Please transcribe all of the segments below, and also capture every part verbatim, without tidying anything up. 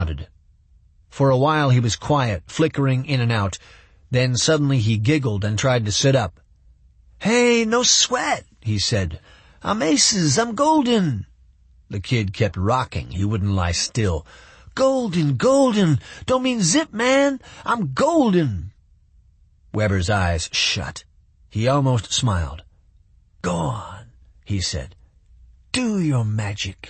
wanted. For a while he was quiet, flickering in and out. Then suddenly he giggled and tried to sit up. "Hey, no sweat," he said. "I'm aces, I'm golden." The kid kept rocking. He wouldn't lie still. "Golden, golden. Don't mean zip, man. I'm golden." Weber's eyes shut. He almost smiled. "Go on," he said. "Do your magic."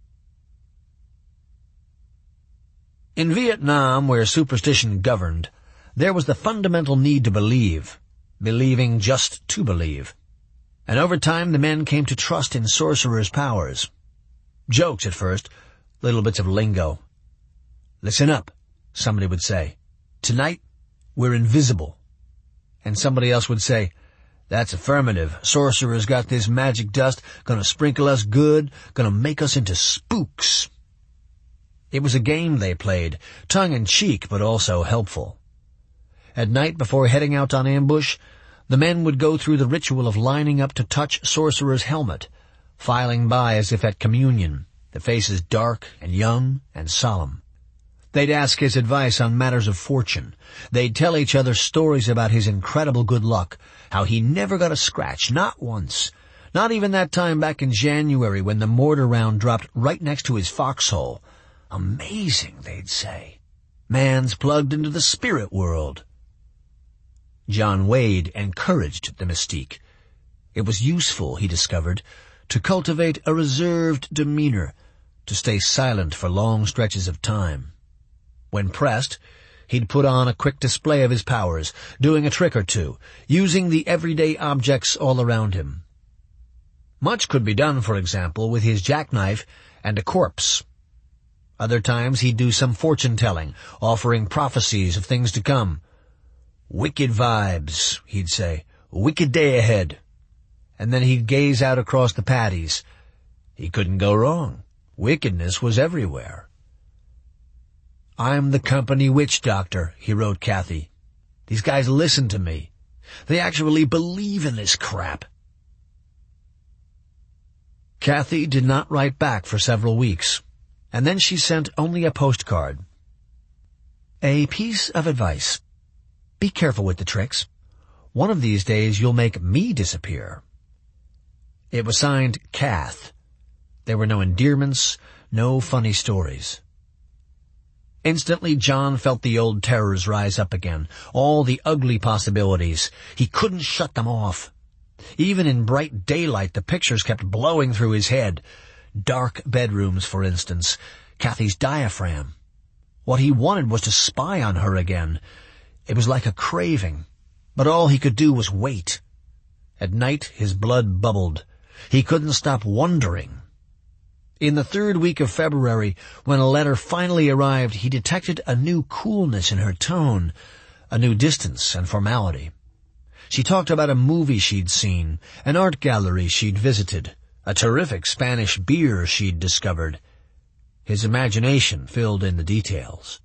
In Vietnam, where superstition governed, there was the fundamental need to believe, believing just to believe. And over time the men came to trust in sorcerers' powers. Jokes at first, little bits of lingo. "Listen up," somebody would say. "Tonight, we're invisible." And somebody else would say, "That's affirmative. Sorcerer's got this magic dust, gonna sprinkle us good, gonna make us into spooks." It was a game they played, tongue-in-cheek but also helpful. At night, before heading out on ambush, the men would go through the ritual of lining up to touch Sorcerer's helmet, filing by as if at communion, the faces dark and young and solemn. They'd ask his advice on matters of fortune. They'd tell each other stories about his incredible good luck, how he never got a scratch, not once, not even that time back in January when the mortar round dropped right next to his foxhole. "Amazing," they'd say. "Man's plugged into the spirit world." John Wade encouraged the mystique. It was useful, he discovered, to cultivate a reserved demeanor, to stay silent for long stretches of time. When pressed, he'd put on a quick display of his powers, doing a trick or two, using the everyday objects all around him. Much could be done, for example, with his jackknife and a corpse. Other times he'd do some fortune-telling, offering prophecies of things to come. "Wicked vibes," he'd say. "Wicked day ahead." And then he'd gaze out across the paddies. He couldn't go wrong. Wickedness was everywhere. "I'm the company witch doctor," he wrote Kathy. "These guys listen to me. They actually believe in this crap." Kathy did not write back for several weeks, and then she sent only a postcard. "A piece of advice. Be careful with the tricks. One of these days you'll make me disappear." It was signed Kath. There were no endearments, no funny stories. Instantly John felt the old terrors rise up again, all the ugly possibilities. He couldn't shut them off. Even in bright daylight the pictures kept blowing through his head. Dark bedrooms, for instance, Kathy's diaphragm. What he wanted was to spy on her again. It was like a craving, but all he could do was wait. At night his blood bubbled. He couldn't stop wondering. In the third week of February, when a letter finally arrived, he detected a new coolness in her tone, a new distance and formality. She talked about a movie she'd seen, an art gallery she'd visited, a terrific Spanish beer she'd discovered. His imagination filled in the details.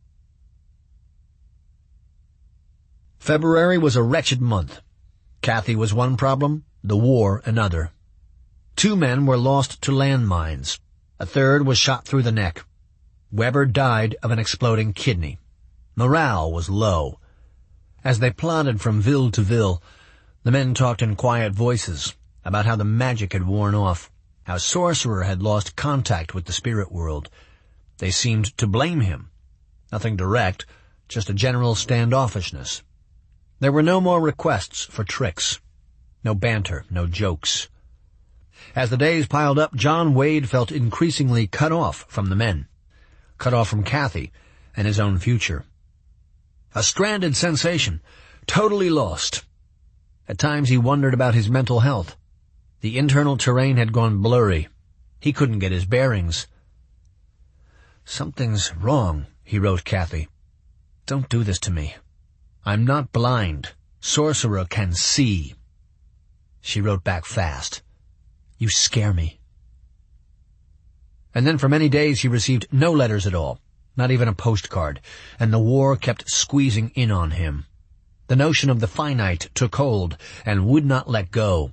February was a wretched month. Kathy was one problem, the war another. Two men were lost to landmines. A third was shot through the neck. Weber died of an exploding kidney. Morale was low. As they plodded from ville to ville, the men talked in quiet voices about how the magic had worn off, how Sorcerer had lost contact with the spirit world. They seemed to blame him. Nothing direct, just a general standoffishness. There were no more requests for tricks. No banter, no jokes. As the days piled up, John Wade felt increasingly cut off from the men, cut off from Kathy and his own future. A stranded sensation, totally lost. At times he wondered about his mental health. The internal terrain had gone blurry. He couldn't get his bearings. "Something's wrong," he wrote Kathy. "Don't do this to me. I'm not blind. Sorcerer can see." She wrote back fast. "You scare me." And then for many days he received no letters at all, not even a postcard, and the war kept squeezing in on him. The notion of the finite took hold and would not let go.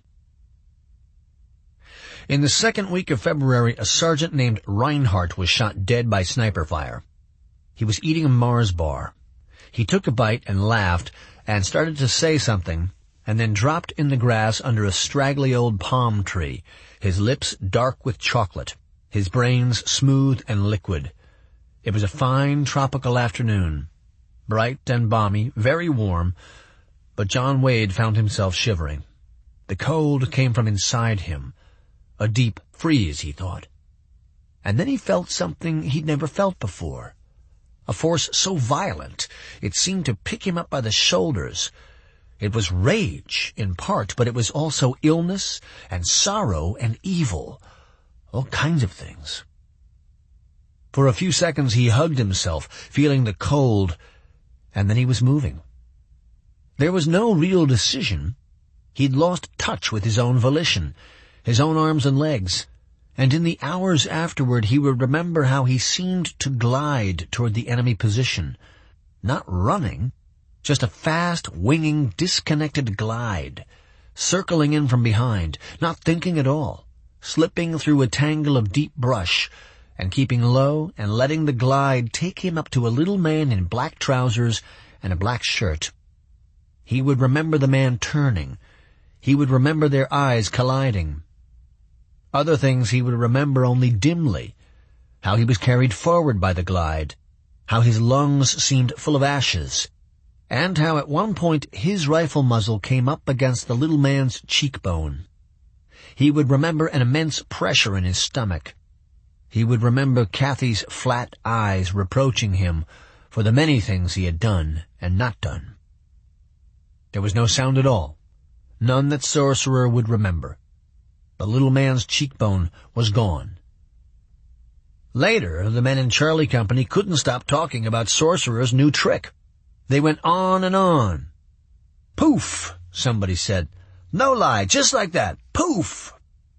In the second week of February, a sergeant named Reinhardt was shot dead by sniper fire. He was eating a Mars bar. He took a bite and laughed and started to say something, and then dropped in the grass under a straggly old palm tree, his lips dark with chocolate, his brains smooth and liquid. It was a fine tropical afternoon, bright and balmy, very warm, but John Wade found himself shivering. The cold came from inside him. A deep freeze, he thought. And then he felt something he'd never felt before. A force so violent, it seemed to pick him up by the shoulders. It was rage, in part, but it was also illness and sorrow and evil. All kinds of things. For a few seconds he hugged himself, feeling the cold, and then he was moving. There was no real decision. He'd lost touch with his own volition, his own arms and legs, and in the hours afterward he would remember how he seemed to glide toward the enemy position. Not running, just a fast, winging, disconnected glide, circling in from behind, not thinking at all, slipping through a tangle of deep brush, and keeping low and letting the glide take him up to a little man in black trousers and a black shirt. He would remember the man turning. He would remember their eyes colliding. Other things he would remember only dimly, how he was carried forward by the glide, how his lungs seemed full of ashes, and how at one point his rifle muzzle came up against the little man's cheekbone. He would remember an immense pressure in his stomach. He would remember Kathy's flat eyes reproaching him for the many things he had done and not done. There was no sound at all, none that Sorcerer would remember. The little man's cheekbone was gone. Later, the men in Charlie Company couldn't stop talking about Sorcerer's new trick. They went on and on. "Poof," somebody said. "No lie, just like that. Poof."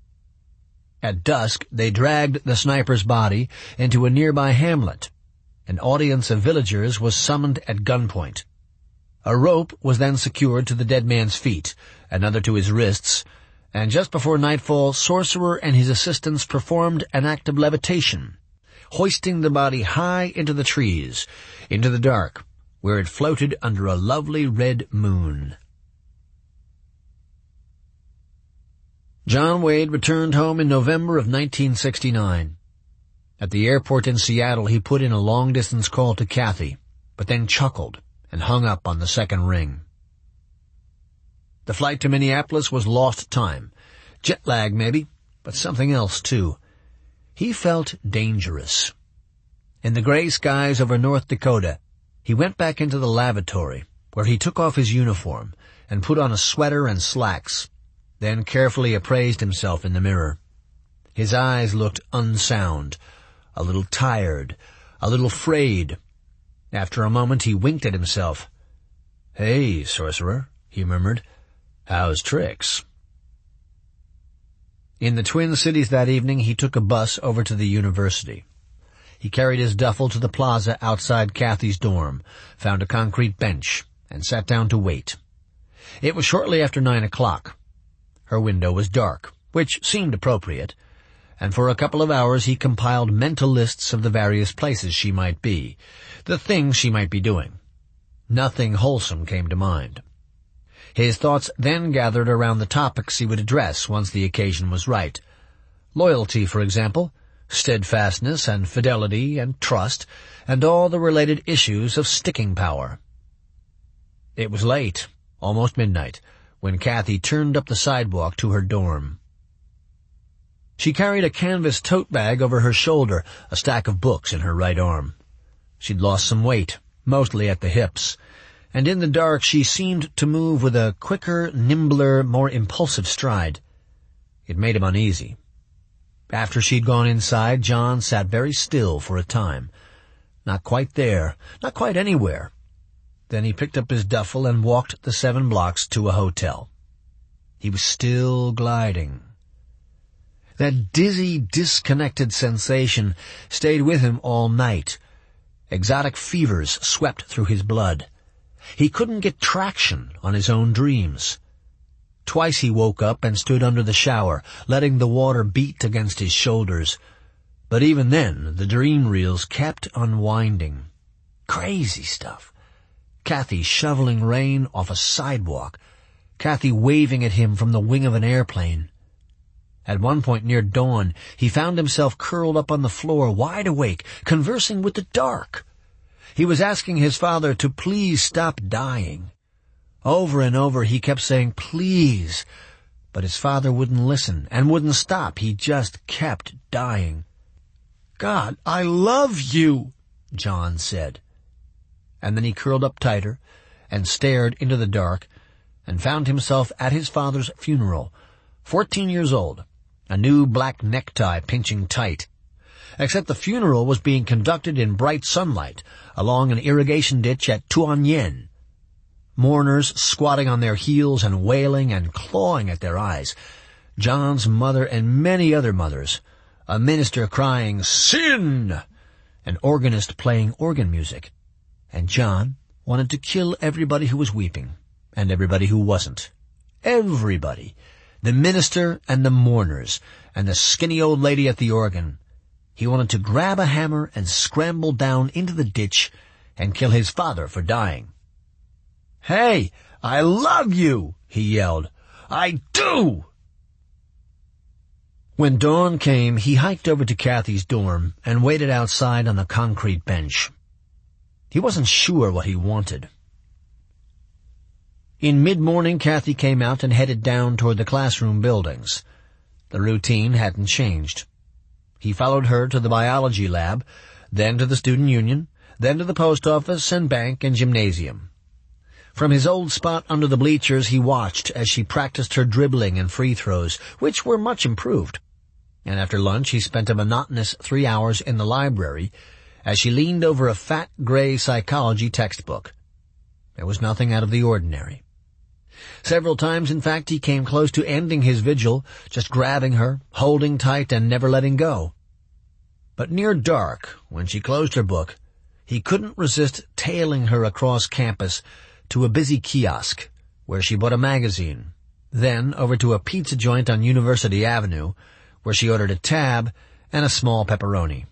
At dusk, they dragged the sniper's body into a nearby hamlet. An audience of villagers was summoned at gunpoint. A rope was then secured to the dead man's feet, another to his wrists, and just before nightfall, Sorcerer and his assistants performed an act of levitation, hoisting the body high into the trees, into the dark, where it floated under a lovely red moon. John Wade returned home in November of nineteen sixty-nine. At the airport in Seattle, he put in a long-distance call to Kathy, but then chuckled and hung up on the second ring. The flight to Minneapolis was lost time. Jet lag, maybe, but something else, too. He felt dangerous. In the gray skies over North Dakota, he went back into the lavatory, where he took off his uniform and put on a sweater and slacks, then carefully appraised himself in the mirror. His eyes looked unsound, a little tired, a little frayed. After a moment he winked at himself. "Hey, Sorcerer," he murmured. "How's tricks?" In the Twin Cities that evening he took a bus over to the university. He carried his duffel to the plaza outside Kathy's dorm, found a concrete bench, and sat down to wait. It was shortly after nine o'clock. Her window was dark, which seemed appropriate, and for a couple of hours he compiled mental lists of the various places she might be, the things she might be doing. Nothing wholesome came to mind. His thoughts then gathered around the topics he would address once the occasion was right. Loyalty, for example, steadfastness and fidelity and trust, and all the related issues of sticking power. It was late, almost midnight, when Kathy turned up the sidewalk to her dorm. She carried a canvas tote bag over her shoulder, a stack of books in her right arm. She'd lost some weight, mostly at the hips, and in the dark she seemed to move with a quicker, nimbler, more impulsive stride. It made him uneasy. After she'd gone inside, John sat very still for a time. Not quite there, not quite anywhere. Then he picked up his duffel and walked the seven blocks to a hotel. He was still gliding. That dizzy, disconnected sensation stayed with him all night. Exotic fevers swept through his blood. He couldn't get traction on his own dreams. Twice he woke up and stood under the shower, letting the water beat against his shoulders. But even then, the dream reels kept unwinding, Crazy stuff. Kathy shoveling rain off a sidewalk. Kathy waving at him from the wing of an airplane. At one point near dawn, he found himself curled up on the floor, wide awake, conversing with the dark. He was asking his father to please stop dying. Over and over he kept saying, please, but his father wouldn't listen and wouldn't stop. He just kept dying. God, I love you, John said. And then he curled up tighter and stared into the dark and found himself at his father's funeral, fourteen years old, a new black necktie pinching tight. Except the funeral was being conducted in bright sunlight along an irrigation ditch at Tuanyen. Mourners squatting on their heels and wailing and clawing at their eyes. John's mother and many other mothers. A minister crying, "Sin!" An organist playing organ music. And John wanted to kill everybody who was weeping, and everybody who wasn't. Everybody. The minister and the mourners, and the skinny old lady at the organ. He wanted to grab a hammer and scramble down into the ditch and kill his father for dying. "Hey, I love you!" he yelled. "I do!" When dawn came, he hiked over to Kathy's dorm and waited outside on the concrete bench. He wasn't sure what he wanted. In mid-morning, Kathy came out and headed down toward the classroom buildings. The routine hadn't changed. He followed her to the biology lab, then to the student union, then to the post office and bank and gymnasium. From his old spot under the bleachers, he watched as she practiced her dribbling and free throws, which were much improved. And after lunch, he spent a monotonous three hours in the library as she leaned over a fat gray psychology textbook. There was nothing out of the ordinary. Several times, in fact, he came close to ending his vigil, just grabbing her, holding tight, and never letting go. But near dark, when she closed her book, he couldn't resist tailing her across campus to a busy kiosk, where she bought a magazine, then over to a pizza joint on University Avenue, where she ordered a tab and a small pepperoni.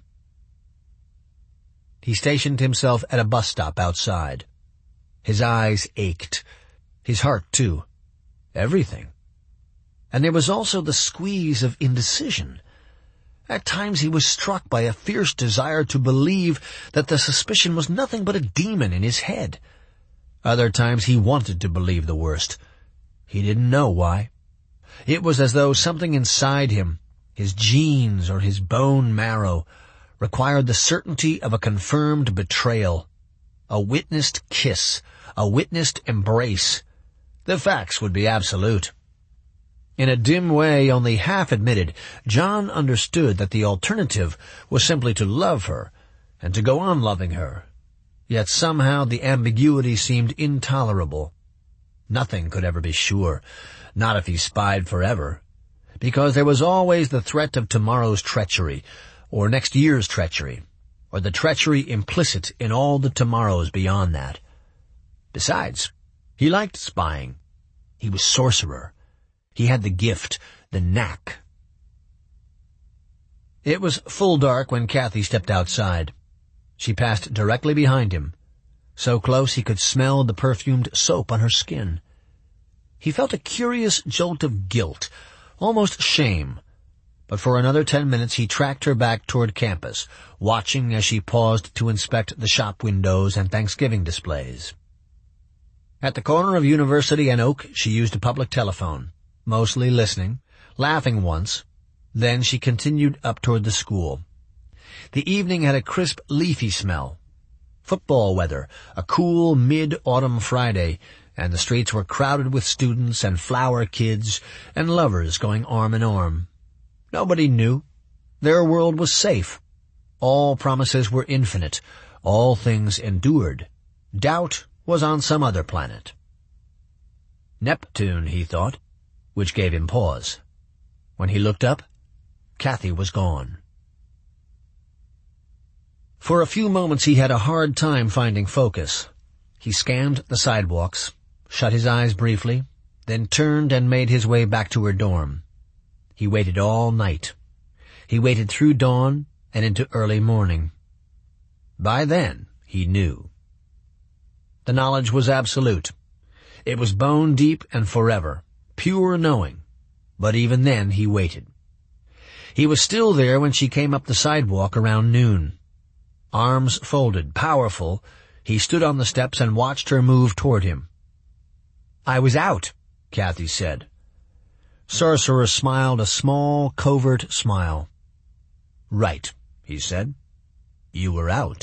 He stationed himself at a bus stop outside. His eyes ached. His heart, too. Everything. And there was also the squeeze of indecision. At times he was struck by a fierce desire to believe that the suspicion was nothing but a demon in his head. Other times he wanted to believe the worst. He didn't know why. It was as though something inside him, his genes or his bone marrow, required the certainty of a confirmed betrayal, a witnessed kiss, a witnessed embrace. The facts would be absolute. In a dim way, only half admitted, John understood that the alternative was simply to love her and to go on loving her. Yet somehow the ambiguity seemed intolerable. Nothing could ever be sure, not if he spied forever, because there was always the threat of tomorrow's treachery, or next year's treachery, or the treachery implicit in all the tomorrows beyond that. Besides, he liked spying. He was sorcerer. He had the gift, the knack. It was full dark when Kathy stepped outside. She passed directly behind him, so close he could smell the perfumed soap on her skin. He felt a curious jolt of guilt, almost shame, but for another ten minutes he tracked her back toward campus, watching as she paused to inspect the shop windows and Thanksgiving displays. At the corner of University and Oak, she used a public telephone, mostly listening, laughing once. Then she continued up toward the school. The evening had a crisp, leafy smell. Football weather, a cool mid-autumn Friday, and the streets were crowded with students and flower kids and lovers going arm in arm. Nobody knew. Their world was safe. All promises were infinite. All things endured. Doubt was on some other planet. Neptune, he thought, which gave him pause. When he looked up, Kathy was gone. For a few moments he had a hard time finding focus. He scanned the sidewalks, shut his eyes briefly, then turned and made his way back to her dorm. He waited all night. He waited through dawn and into early morning. By then, he knew. The knowledge was absolute. It was bone deep and forever, pure knowing. But even then he waited. He was still there when she came up the sidewalk around noon. Arms folded, powerful, he stood on the steps and watched her move toward him. "I was out," Kathy said. Sorcerer smiled a small, covert smile. "Right," he said. "You were out."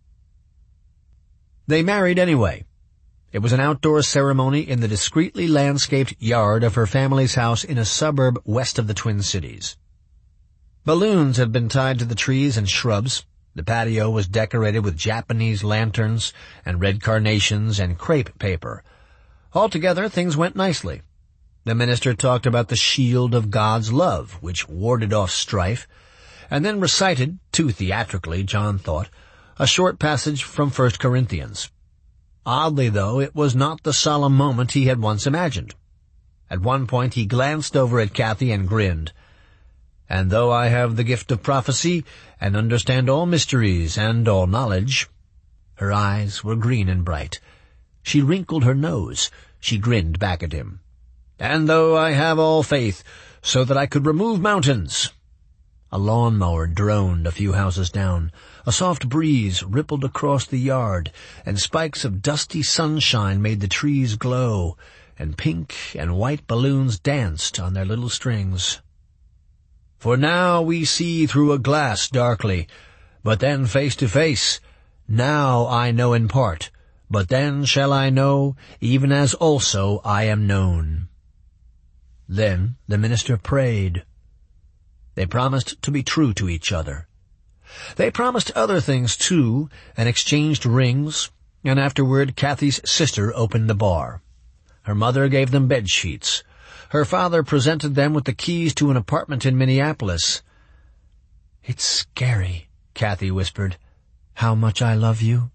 They married anyway. It was an outdoor ceremony in the discreetly landscaped yard of her family's house in a suburb west of the Twin Cities. Balloons had been tied to the trees and shrubs. The patio was decorated with Japanese lanterns and red carnations and crepe paper. Altogether, things went nicely. The minister talked about the shield of God's love, which warded off strife, and then recited, too theatrically, John thought, a short passage from First Corinthians. Oddly, though, it was not the solemn moment he had once imagined. At one point he glanced over at Kathy and grinned. "And though I have the gift of prophecy, and understand all mysteries and all knowledge—" Her eyes were green and bright. She wrinkled her nose. She grinned back at him. "And though I have all faith, so that I could remove mountains—" A lawnmower droned a few houses down. A soft breeze rippled across the yard, and spikes of dusty sunshine made the trees glow, and pink and white balloons danced on their little strings. "For now we see through a glass darkly, but then face to face. Now I know in part, but then shall I know, even as also I am known." Then the minister prayed. They promised to be true to each other. They promised other things, too, and exchanged rings, and afterward Kathy's sister opened the bar. Her mother gave them bed sheets. Her father presented them with the keys to an apartment in Minneapolis. "It's scary," Kathy whispered, "how much I love you."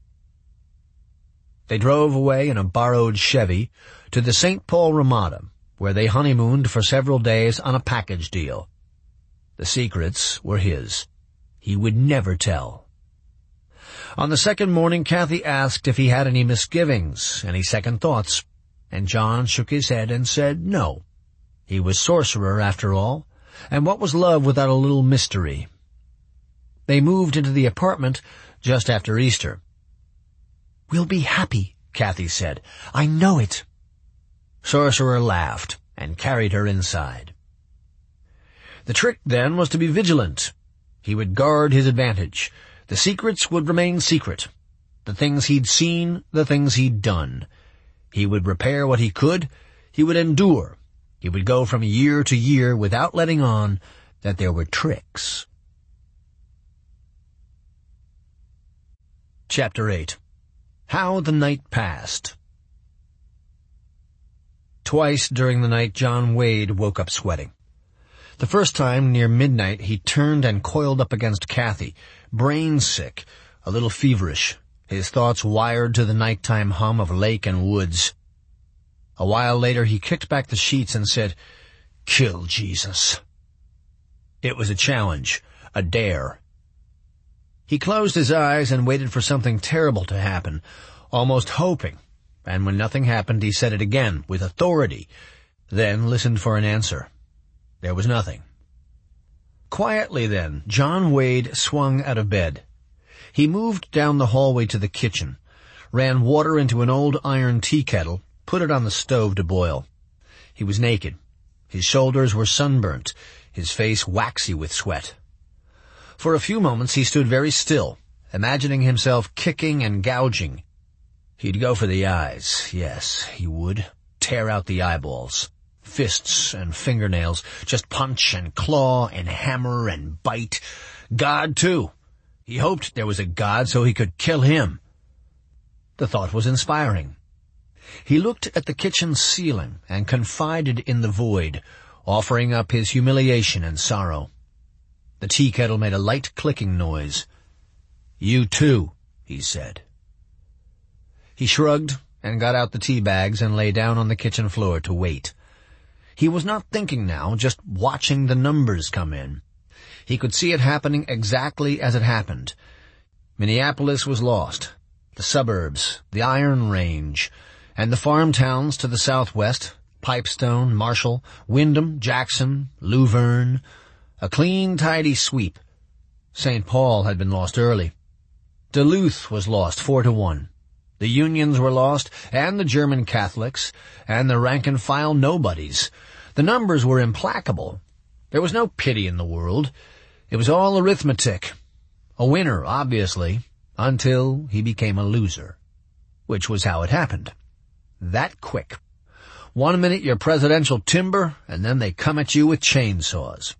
They drove away in a borrowed Chevy to the Saint Paul Ramada, where they honeymooned for several days on a package deal. The secrets were his. He would never tell. On the second morning, Kathy asked if he had any misgivings, any second thoughts, and John shook his head and said no. He was sorcerer, after all, and what was love without a little mystery? They moved into the apartment just after Easter. "We'll be happy," Kathy said. "I know it." Sorcerer laughed and carried her inside. The trick, then, was to be vigilant. He would guard his advantage. The secrets would remain secret. The things he'd seen, the things he'd done. He would repair what he could. He would endure. He would go from year to year without letting on that there were tricks. Chapter eight. How the Night Passed. Twice during the night John Wade woke up sweating. The first time, near midnight, he turned and coiled up against Kathy, brain-sick, a little feverish, his thoughts wired to the nighttime hum of lake and woods. A while later he kicked back the sheets and said, "Kill Jesus." It was a challenge, a dare. He closed his eyes and waited for something terrible to happen, almost hoping, and when nothing happened he said it again, with authority, then listened for an answer. There was nothing. Quietly then, John Wade swung out of bed. He moved down the hallway to the kitchen, ran water into an old iron tea kettle, put it on the stove to boil. He was naked. His shoulders were sunburnt, his face waxy with sweat. For a few moments he stood very still, imagining himself kicking and gouging. He'd go for the eyes, yes, he would, tear out the eyeballs. Fists and fingernails, just punch and claw and hammer and bite. God, too. He hoped there was a God so he could kill him. The thought was inspiring. He looked at the kitchen ceiling and confided in the void, offering up his humiliation and sorrow. The tea kettle made a light clicking noise. "You too," he said. He shrugged and got out the tea bags and lay down on the kitchen floor to wait. He was not thinking now, just watching the numbers come in. He could see it happening exactly as it happened. Minneapolis was lost. The suburbs, the Iron Range, and the farm towns to the southwest, Pipestone, Marshall, Windham, Jackson, Luverne, a clean, tidy sweep. Saint Paul had been lost early. Duluth was lost four to one. The Unions were lost, and the German Catholics, and the rank-and-file nobodies. The numbers were implacable. There was no pity in the world. It was all arithmetic. A winner, obviously, until he became a loser, which was how it happened. That quick. One minute you're presidential timber, and then they come at you with chainsaws.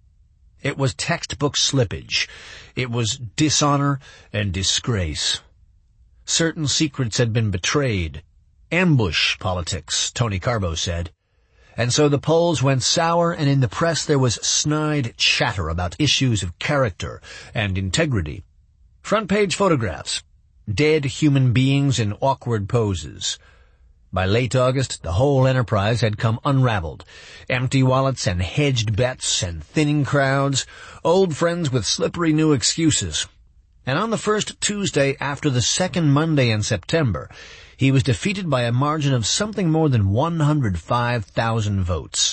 It was textbook slippage. It was dishonor and disgrace. Certain secrets had been betrayed. Ambush politics, Tony Carbo said. And so the polls went sour, and in the press there was snide chatter about issues of character and integrity. Front-page photographs. Dead human beings in awkward poses. By late August, the whole enterprise had come unraveled. Empty wallets and hedged bets and thinning crowds, old friends with slippery new excuses. And on the first Tuesday after the second Monday in September, he was defeated by a margin of something more than one hundred five thousand votes.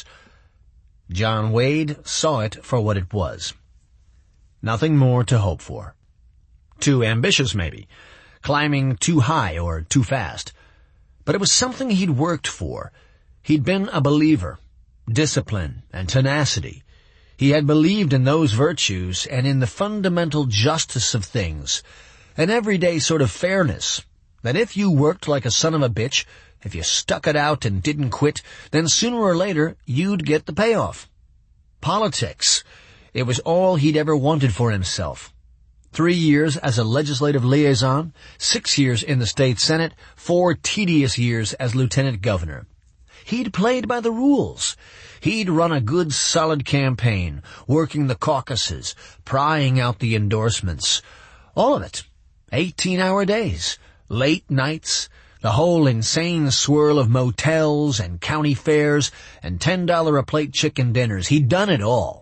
John Wade saw it for what it was. Nothing more to hope for. Too ambitious, maybe. Climbing too high or too fast. But it was something he'd worked for. He'd been a believer. Discipline and tenacity. He had believed in those virtues and in the fundamental justice of things. An everyday sort of fairness. That if you worked like a son of a bitch, if you stuck it out and didn't quit, then sooner or later you'd get the payoff. Politics. It was all he'd ever wanted for himself. Three years as a legislative liaison, six years in the state senate, four tedious years as lieutenant governor. He'd played by the rules. He'd run a good, solid campaign, working the caucuses, prying out the endorsements. All of it. Eighteen-hour days, late nights, the whole insane swirl of motels and county fairs and ten-dollar-a-plate chicken dinners. He'd done it all.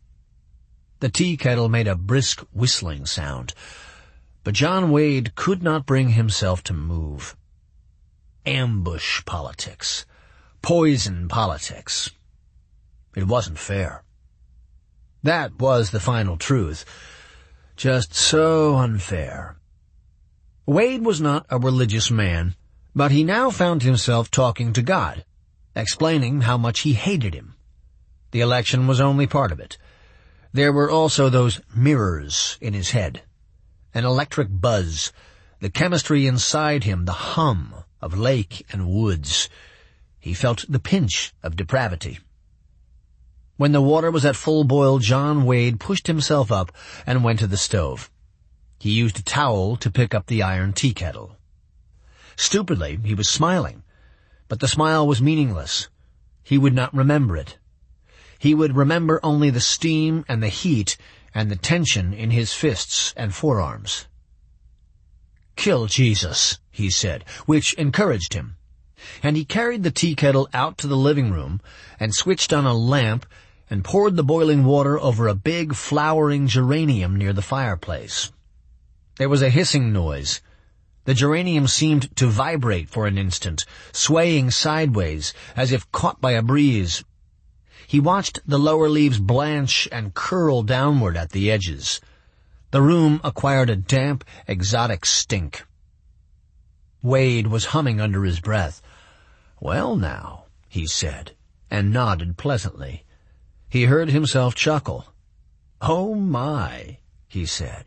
The tea kettle made a brisk whistling sound, but John Wade could not bring himself to move. Ambush politics. Poison politics. It wasn't fair. That was the final truth. Just so unfair. Wade was not a religious man, but he now found himself talking to God, explaining how much he hated him. The election was only part of it. There were also those mirrors in his head, an electric buzz, the chemistry inside him, the hum of lake and woods. He felt the pinch of depravity. When the water was at full boil, John Wade pushed himself up and went to the stove. He used a towel to pick up the iron tea kettle. Stupidly, he was smiling, but the smile was meaningless. He would not remember it. He would remember only the steam and the heat and the tension in his fists and forearms. "Kill Jesus," he said, which encouraged him. And he carried the tea kettle out to the living room and switched on a lamp and poured the boiling water over a big flowering geranium near the fireplace. There was a hissing noise. The geranium seemed to vibrate for an instant, swaying sideways as if caught by a breeze. He watched the lower leaves blanch and curl downward at the edges. The room acquired a damp, exotic stink. Wade was humming under his breath. "Well now," he said, and nodded pleasantly. He heard himself chuckle. "Oh my," he said.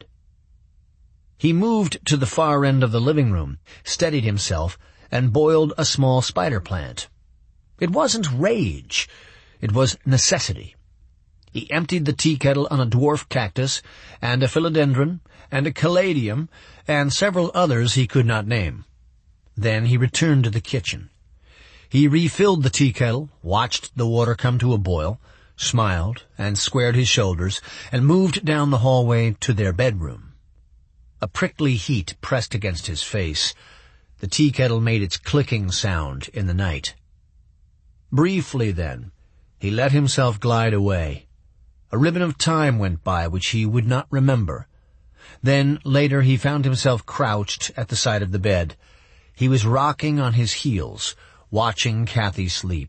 He moved to the far end of the living room, steadied himself, and boiled a small spider plant. It wasn't rage. It was necessity. He emptied the tea kettle on a dwarf cactus, and a philodendron, and a caladium, and several others he could not name. Then he returned to the kitchen. He refilled the tea kettle, watched the water come to a boil, smiled, and squared his shoulders, and moved down the hallway to their bedroom. A prickly heat pressed against his face. The tea kettle made its clicking sound in the night. Briefly, then, he let himself glide away. A ribbon of time went by which he would not remember. Then, later, he found himself crouched at the side of the bed. He was rocking on his heels, watching Kathy sleep.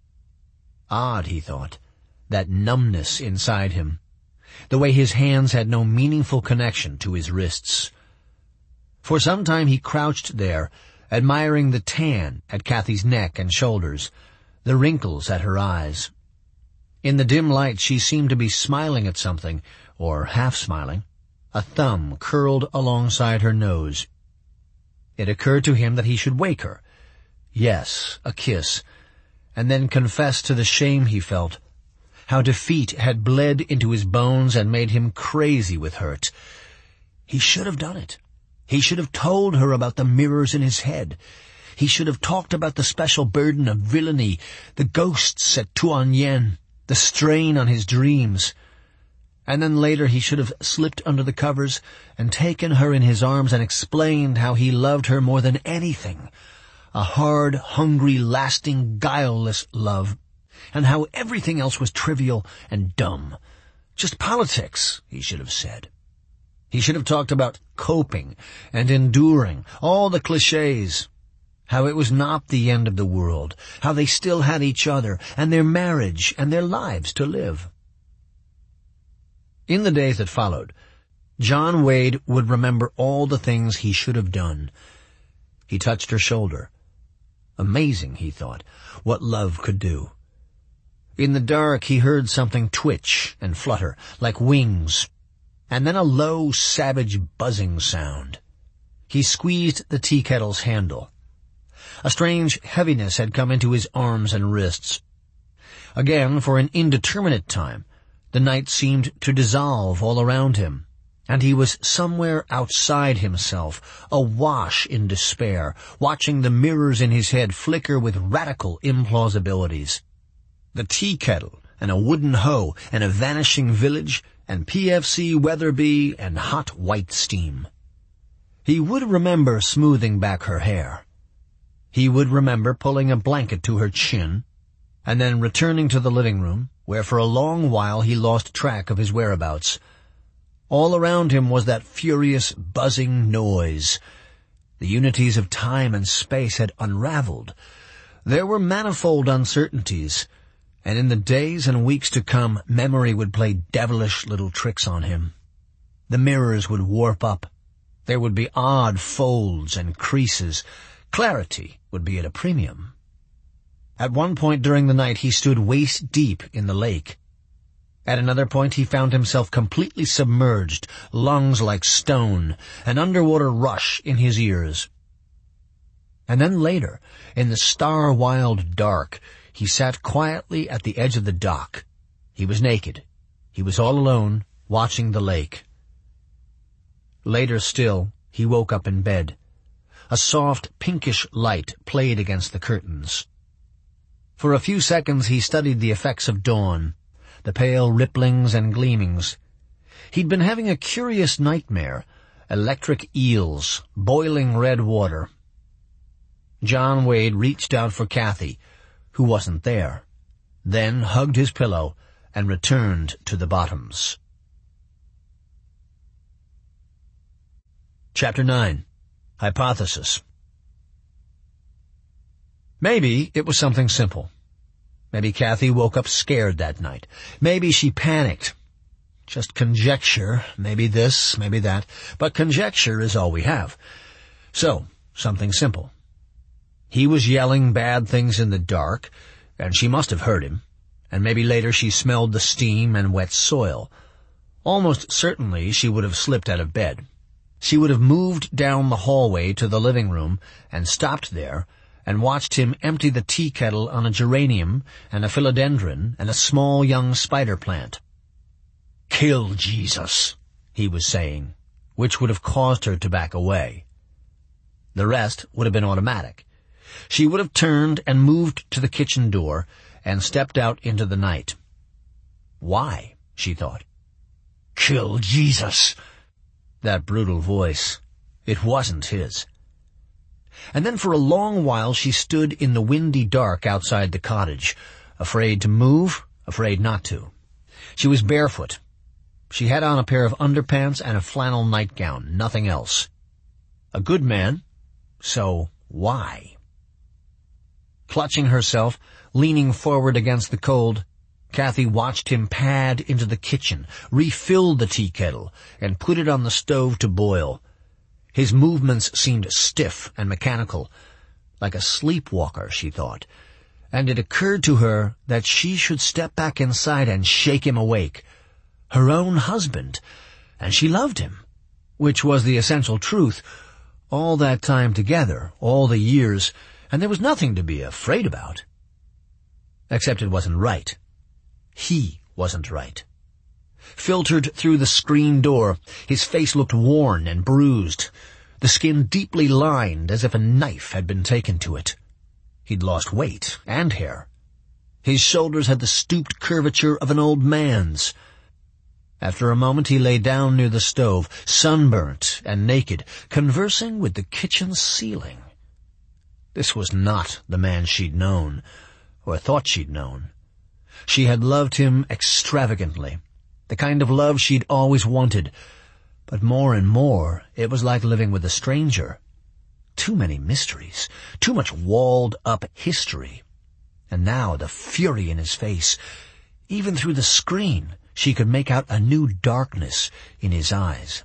Odd, he thought, that numbness inside him, the way his hands had no meaningful connection to his wrists. For some time he crouched there, admiring the tan at Kathy's neck and shoulders, the wrinkles at her eyes. In the dim light she seemed to be smiling at something, or half-smiling, a thumb curled alongside her nose. It occurred to him that he should wake her. Yes, a kiss, and then confess to the shame he felt, how defeat had bled into his bones and made him crazy with hurt. He should have done it. He should have told her about the mirrors in his head. He should have talked about the special burden of villainy, the ghosts at Tuan Yen, the strain on his dreams. And then later he should have slipped under the covers and taken her in his arms and explained how he loved her more than anything, a hard, hungry, lasting, guileless love, and how everything else was trivial and dumb. Just politics, he should have said. He should have talked about coping and enduring, all the cliches, how it was not the end of the world, how they still had each other and their marriage and their lives to live. In the days that followed, John Wade would remember all the things he should have done. He touched her shoulder. Amazing, he thought, what love could do. In the dark he heard something twitch and flutter, like wings, and then a low, savage buzzing sound. He squeezed the tea kettle's handle. A strange heaviness had come into his arms and wrists. Again, for an indeterminate time, the night seemed to dissolve all around him, and he was somewhere outside himself, awash in despair, watching the mirrors in his head flicker with radical implausibilities. The tea kettle, and a wooden hoe, and a vanishing village, and P F C Weatherby, and hot white steam. He would remember smoothing back her hair. He would remember pulling a blanket to her chin, and then returning to the living room, where for a long while he lost track of his whereabouts. All around him was that furious, buzzing noise. The unities of time and space had unraveled. There were manifold uncertainties, and in the days and weeks to come, memory would play devilish little tricks on him. The mirrors would warp up. There would be odd folds and creases. Clarity would be at a premium. At one point during the night he stood waist-deep in the lake. At another point he found himself completely submerged, lungs like stone, an underwater rush in his ears. And then later, in the star-wild dark, he sat quietly at the edge of the dock. He was naked. He was all alone, watching the lake. Later still, he woke up in bed. A soft, pinkish light played against the curtains. For a few seconds he studied the effects of dawn, the pale ripplings and gleamings. He'd been having a curious nightmare, electric eels, boiling red water. John Wade reached out for Kathy, who wasn't there, then hugged his pillow and returned to the Bottoms. Chapter nine. Hypothesis. Maybe it was something simple. Maybe Kathy woke up scared that night. Maybe she panicked. Just conjecture, maybe this, maybe that, but conjecture is all we have. So, something simple. He was yelling bad things in the dark, and she must have heard him, and maybe later she smelled the steam and wet soil. Almost certainly she would have slipped out of bed. She would have moved down the hallway to the living room and stopped there and watched him empty the tea kettle on a geranium and a philodendron and a small young spider plant. "Kill Jesus," he was saying, which would have caused her to back away. The rest would have been automatic. She would have turned and moved to the kitchen door and stepped out into the night. Why, she thought. Kill Jesus! That brutal voice. It wasn't his. And then for a long while she stood in the windy dark outside the cottage, afraid to move, afraid not to. She was barefoot. She had on a pair of underpants and a flannel nightgown, nothing else. A good man, so why? Clutching herself, leaning forward against the cold, Kathy watched him pad into the kitchen, refilled the tea kettle, and put it on the stove to boil. His movements seemed stiff and mechanical, like a sleepwalker, she thought, and it occurred to her that she should step back inside and shake him awake. Her own husband, and she loved him, which was the essential truth. All that time together, all the years, and there was nothing to be afraid about. Except it wasn't right. He wasn't right. Filtered through the screen door, his face looked worn and bruised, the skin deeply lined as if a knife had been taken to it. He'd lost weight and hair. His shoulders had the stooped curvature of an old man's. After a moment he lay down near the stove, sunburnt and naked, conversing with the kitchen ceiling. This was not the man she'd known, or thought she'd known. She had loved him extravagantly, the kind of love she'd always wanted, but more and more it was like living with a stranger. Too many mysteries, too much walled-up history. And now the fury in his face. Even through the screen, she could make out a new darkness in his eyes.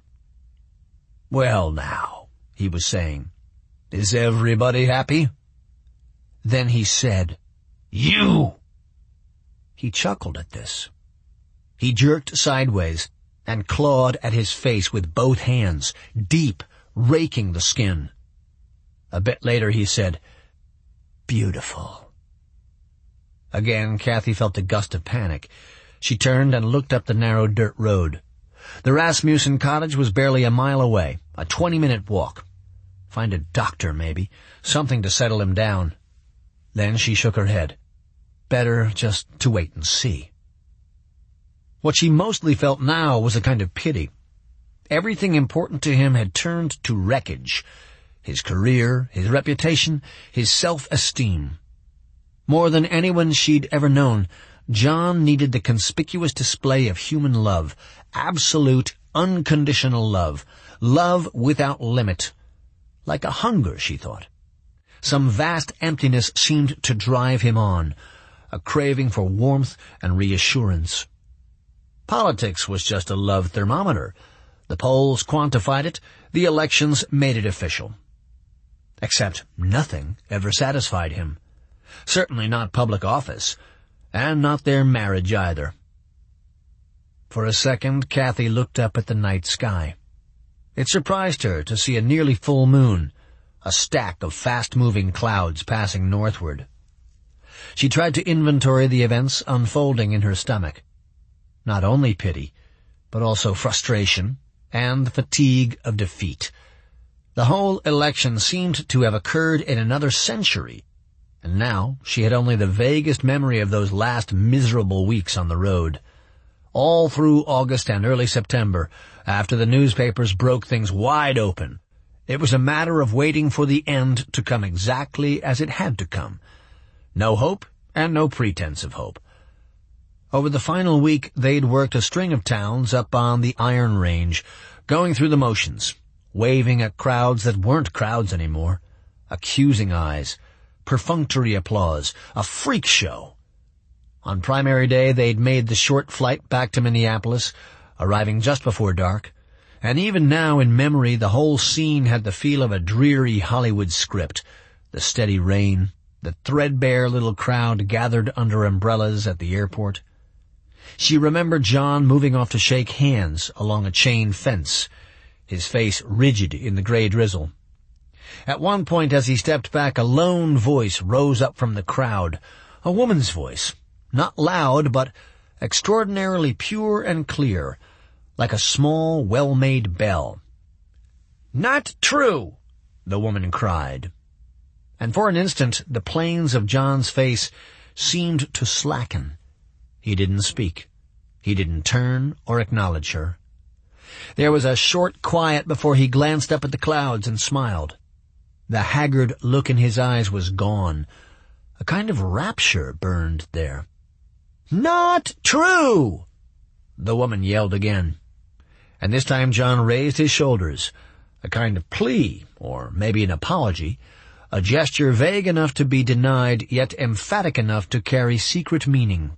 "Well now," he was saying, "is everybody happy?" Then he said, "You!" He chuckled at this. He jerked sideways and clawed at his face with both hands, deep, raking the skin. A bit later he said, "Beautiful." Again Kathy felt a gust of panic. She turned and looked up the narrow dirt road. The Rasmussen cottage was barely a mile away, a twenty-minute walk. Find a doctor, maybe, something to settle him down. Then she shook her head. Better just to wait and see. What she mostly felt now was a kind of pity. Everything important to him had turned to wreckage. His career, his reputation, his self-esteem. More than anyone she'd ever known, John needed the conspicuous display of human love, absolute, unconditional love, love without limit. Like a hunger, she thought. Some vast emptiness seemed to drive him on, a craving for warmth and reassurance. Politics was just a love thermometer. The polls quantified it, the elections made it official. Except nothing ever satisfied him. Certainly not public office, and not their marriage either. For a second, Kathy looked up at the night sky. It surprised her to see a nearly full moon, a stack of fast-moving clouds passing northward. She tried to inventory the events unfolding in her stomach. Not only pity, but also frustration and the fatigue of defeat. The whole election seemed to have occurred in another century, and now she had only the vaguest memory of those last miserable weeks on the road. All through August and early September, after the newspapers broke things wide open, it was a matter of waiting for the end to come exactly as it had to come. No hope and no pretense of hope. Over the final week, they'd worked a string of towns up on the Iron Range, going through the motions, waving at crowds that weren't crowds anymore, accusing eyes, perfunctory applause, a freak show. On primary day, they'd made the short flight back to Minneapolis, arriving just before dark, and even now in memory the whole scene had the feel of a dreary Hollywood script, the steady rain, the threadbare little crowd gathered under umbrellas at the airport. She remembered John moving off to shake hands along a chain fence, his face rigid in the gray drizzle. At one point as he stepped back, a lone voice rose up from the crowd, a woman's voice, not loud but extraordinarily pure and clear, like a small, well-made bell. "Not true!" the woman cried. And for an instant the planes of John's face seemed to slacken. He didn't speak. He didn't turn or acknowledge her. There was a short quiet before he glanced up at the clouds and smiled. The haggard look in his eyes was gone. A kind of rapture burned there. "Not true!" the woman yelled again. And this time John raised his shoulders, a kind of plea, or maybe an apology, a gesture vague enough to be denied, yet emphatic enough to carry secret meaning.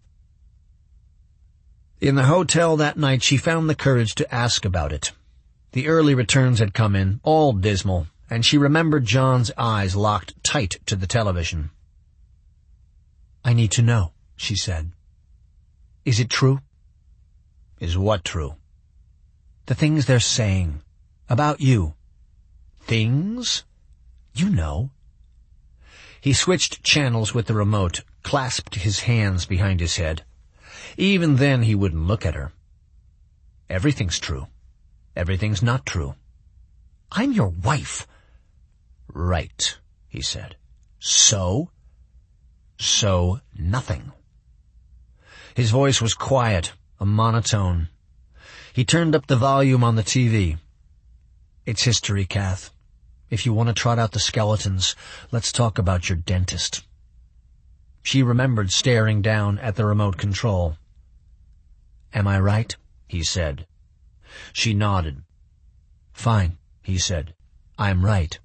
In the hotel that night she found the courage to ask about it. The early returns had come in, all dismal, and she remembered John's eyes locked tight to the television. "I need to know," she said. "Is it true?" "Is what true?" "The things they're saying. About you." "Things?" "You know." He switched channels with the remote, clasped his hands behind his head. Even then he wouldn't look at her. "Everything's true. Everything's not true." "I'm your wife." "Right," he said. "So?" "So, nothing." His voice was quiet, a monotone. He turned up the volume on the T V. "It's history, Kath. If you want to trot out the skeletons, let's talk about your dentist." She remembered staring down at the remote control. "Am I right?" he said. She nodded. "Fine," he said. "I'm right."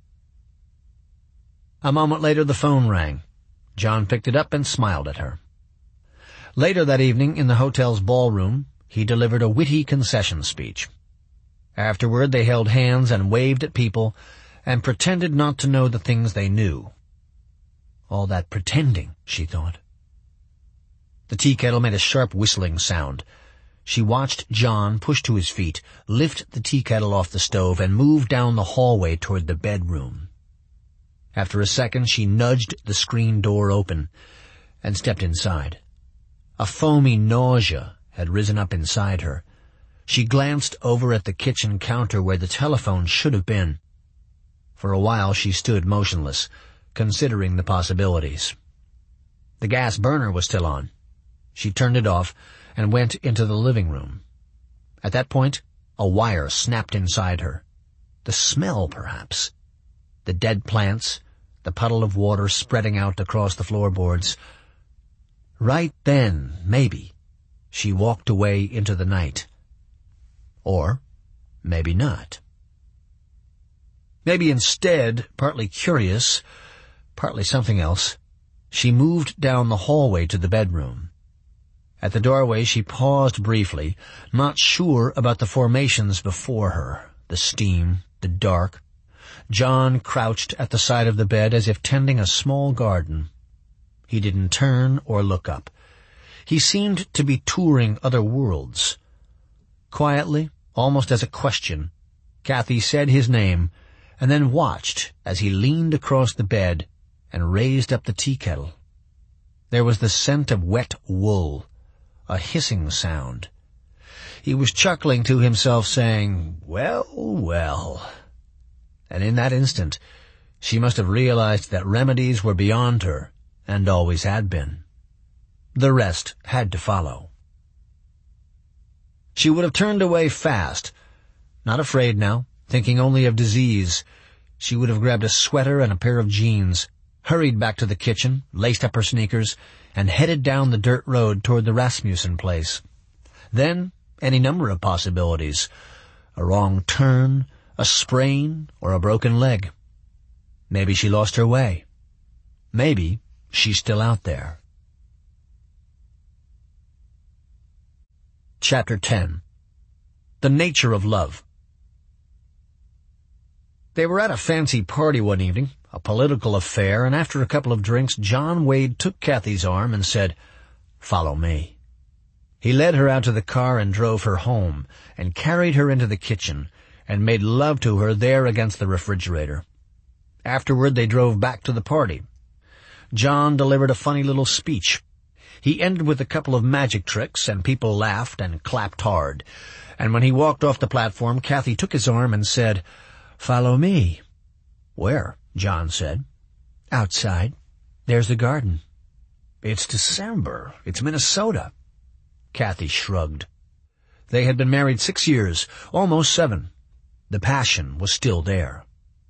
A moment later the phone rang. John picked it up and smiled at her. Later that evening, in the hotel's ballroom, he delivered a witty concession speech. Afterward they held hands and waved at people and pretended not to know the things they knew. All that pretending, she thought. The tea kettle made a sharp whistling sound. She watched John push to his feet, lift the tea kettle off the stove, and move down the hallway toward the bedroom. After a second she nudged the screen door open and stepped inside. A foamy nausea had risen up inside her. She glanced over at the kitchen counter where the telephone should have been. For a while she stood motionless, considering the possibilities. The gas burner was still on. She turned it off and went into the living room. At that point, a wire snapped inside her. The smell, perhaps. The dead plants, the puddle of water spreading out across the floorboards. Right then, maybe, she walked away into the night. Or maybe not. Maybe instead, partly curious, partly something else, she moved down the hallway to the bedroom. At the doorway she paused briefly, not sure about the formations before her, the steam, the dark. John crouched at the side of the bed as if tending a small garden. He didn't turn or look up. He seemed to be touring other worlds. Quietly, almost as a question, Kathy said his name, and then watched as he leaned across the bed and raised up the tea kettle. There was the scent of wet wool, a hissing sound. He was chuckling to himself, saying, "Well, well." And in that instant, she must have realized that remedies were beyond her, and always had been. The rest had to follow. She would have turned away fast, not afraid now, thinking only of disease. She would have grabbed a sweater and a pair of jeans, hurried back to the kitchen, laced up her sneakers, and headed down the dirt road toward the Rasmussen place. Then, any number of possibilities. A wrong turn, a sprain, or a broken leg. Maybe she lost her way. Maybe she's still out there. Chapter ten. The Nature of Love. They were at a fancy party one evening, a political affair, and after a couple of drinks, John Wade took Kathy's arm and said, "Follow me." He led her out to the car and drove her home, and carried her into the kitchen, and made love to her there against the refrigerator. Afterward they drove back to the party. John delivered a funny little speech. He ended with a couple of magic tricks, and people laughed and clapped hard. And when he walked off the platform, Kathy took his arm and said, "Follow me." "Where?" John said. "Outside. There's the garden." "It's December. It's Minnesota." Kathy shrugged. They had been married six years, almost seven. The passion was still there.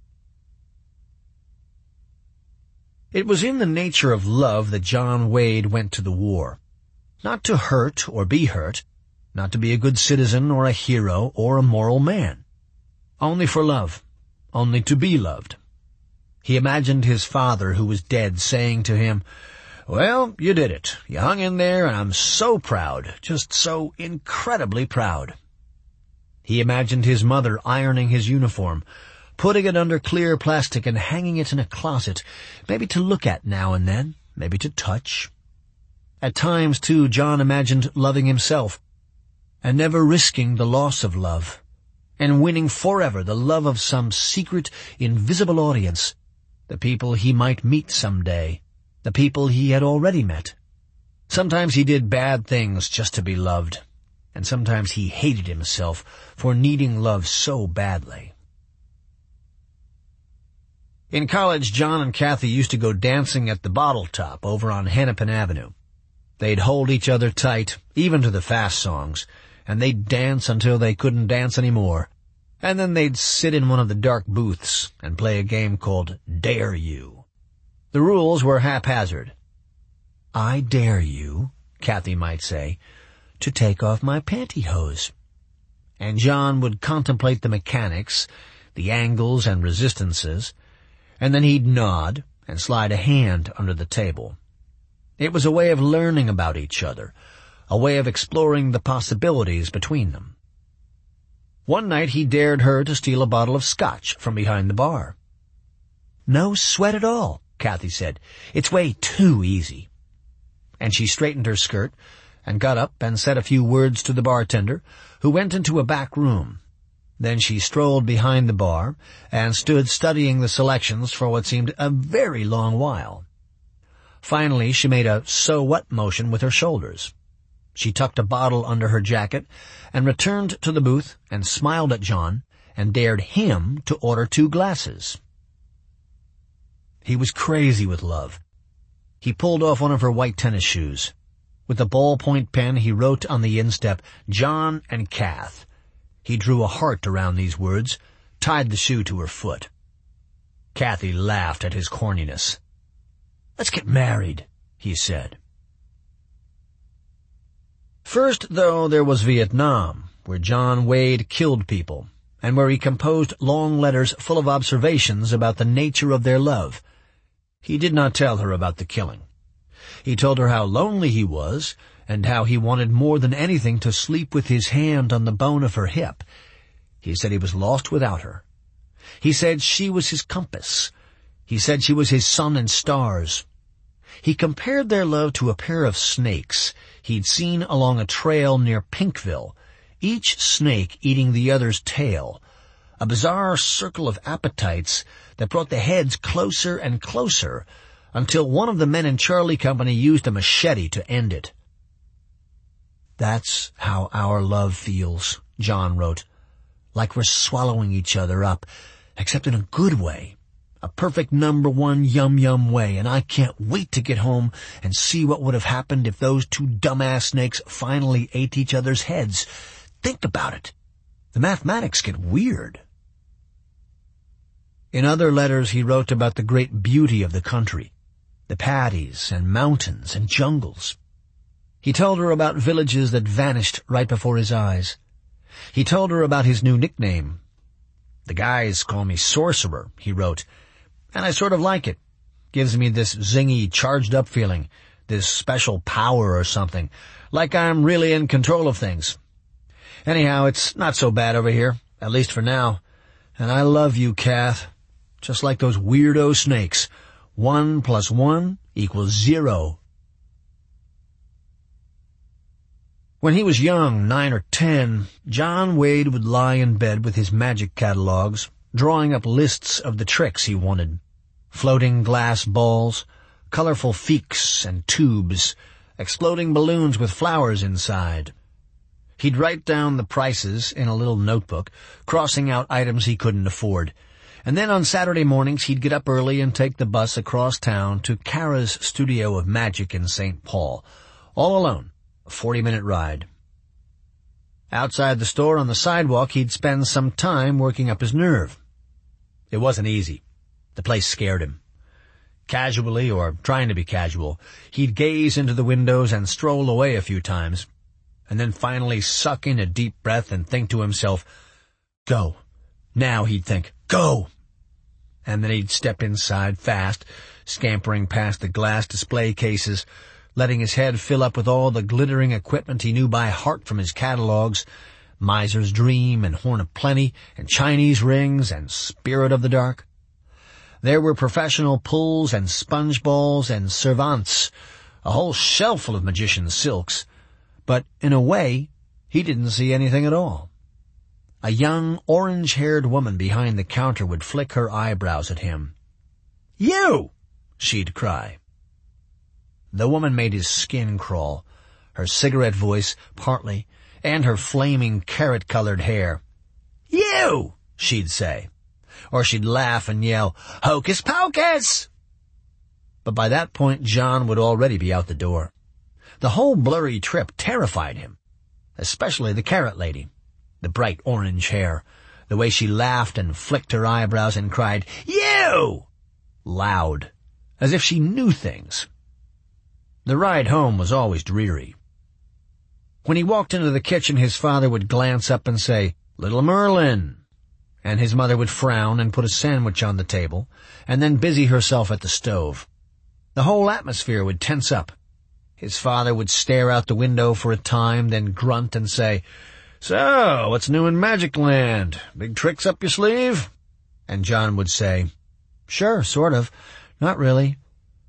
It was in the nature of love that John Wade went to the war. Not to hurt or be hurt, not to be a good citizen or a hero or a moral man. Only for love, only to be loved. He imagined his father, who was dead, saying to him, "Well, you did it. You hung in there, and I'm so proud, just so incredibly proud." He imagined his mother ironing his uniform, putting it under clear plastic and hanging it in a closet, maybe to look at now and then, maybe to touch. At times, too, John imagined loving himself, and never risking the loss of love, and winning forever the love of some secret, invisible audience, the people he might meet some day, the people he had already met. Sometimes he did bad things just to be loved, and sometimes he hated himself for needing love so badly. In college, John and Kathy used to go dancing at the Bottle Top over on Hennepin Avenue. They'd hold each other tight, even to the fast songs, and they'd dance until they couldn't dance anymore. And then they'd sit in one of the dark booths and play a game called Dare You. The rules were haphazard. "I dare you," Kathy might say, "to take off my pantyhose." And John would contemplate the mechanics, the angles and resistances, and then he'd nod and slide a hand under the table. It was a way of learning about each other, a way of exploring the possibilities between them. One night he dared her to steal a bottle of scotch from behind the bar. "No sweat at all," Kathy said. "It's way too easy." And she straightened her skirt and got up and said a few words to the bartender, who went into a back room. Then she strolled behind the bar and stood studying the selections for what seemed a very long while. Finally, she made a so-what motion with her shoulders. She tucked a bottle under her jacket and returned to the booth and smiled at John and dared him to order two glasses. He was crazy with love. He pulled off one of her white tennis shoes. With a ballpoint pen, he wrote on the instep, "John and Kath." He drew a heart around these words, tied the shoe to her foot. Kathy laughed at his corniness. "Let's get married," he said. First, though, there was Vietnam, where John Wade killed people, and where he composed long letters full of observations about the nature of their love. He did not tell her about the killing. He told her how lonely he was, and how he wanted more than anything to sleep with his hand on the bone of her hip. He said he was lost without her. He said she was his compass. He said she was his sun and stars. He compared their love to a pair of snakes he'd seen along a trail near Pinkville, each snake eating the other's tail, a bizarre circle of appetites that brought the heads closer and closer until one of the men in Charlie Company used a machete to end it. "That's how our love feels," John wrote, "like we're swallowing each other up, except in a good way. A perfect number one yum-yum way, and I can't wait to get home and see what would have happened if those two dumbass snakes finally ate each other's heads. Think about it. The mathematics get weird." In other letters he wrote about the great beauty of the country, the paddies and mountains and jungles. He told her about villages that vanished right before his eyes. He told her about his new nickname. "The guys call me Sorcerer," he wrote, "and I sort of like it. Gives me this zingy, charged-up feeling, this special power or something, like I'm really in control of things. Anyhow, it's not so bad over here, at least for now. And I love you, Kath, just like those weirdo snakes. One plus one equals zero." When he was young, nine or ten, John Wade would lie in bed with his magic catalogs, drawing up lists of the tricks he wanted. Floating glass balls, colorful feeks and tubes, exploding balloons with flowers inside. He'd write down the prices in a little notebook, crossing out items he couldn't afford. And then on Saturday mornings he'd get up early and take the bus across town to Kara's Studio of Magic in Saint Paul, all alone. A forty-minute ride. Outside the store on the sidewalk, he'd spend some time working up his nerve. It wasn't easy. The place scared him. Casually, or trying to be casual, he'd gaze into the windows and stroll away a few times. and then finally suck in a deep breath and think to himself, "Go." Now he'd think, "Go." And then he'd step inside fast, scampering past the glass display cases, letting his head fill up with all the glittering equipment he knew by heart from his catalogs, Miser's Dream and Horn of Plenty and Chinese Rings and Spirit of the Dark. There were professional pulls and sponge balls and servants, a whole shelf full of magician's silks. But in a way, he didn't see anything at all. A young, orange-haired woman behind the counter would flick her eyebrows at him. "You!" she'd cry. The woman made his skin crawl, her cigarette voice partly, and her flaming carrot-colored hair. "You!" she'd say. Or she'd laugh and yell, "Hocus pocus!" But by that point, John would already be out the door. The whole blurry trip terrified him, especially the carrot lady, the bright orange hair, the way she laughed and flicked her eyebrows and cried, "You!" loud, as if she knew things. The ride home was always dreary. When he walked into the kitchen, his father would glance up and say, "Little Merlin," and his mother would frown and put a sandwich on the table, and then busy herself at the stove. The whole atmosphere would tense up. His father would stare out the window for a time, then grunt and say, "So, what's new in Magic Land? Big tricks up your sleeve?" And John would say, "Sure, sort of. Not really."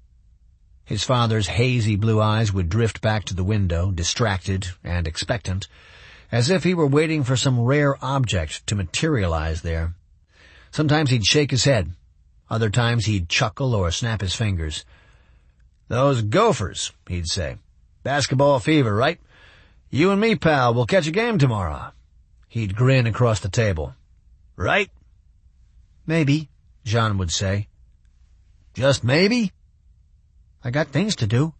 His father's hazy blue eyes would drift back to the window, distracted and expectant, as if he were waiting for some rare object to materialize there. Sometimes he'd shake his head. Other times he'd chuckle or snap his fingers. "Those Gophers," he'd say. "Basketball fever, right? You and me, pal, we'll catch a game tomorrow." He'd grin across the table. "Right?" "Maybe," John would say. "Just maybe?" "I got things to do."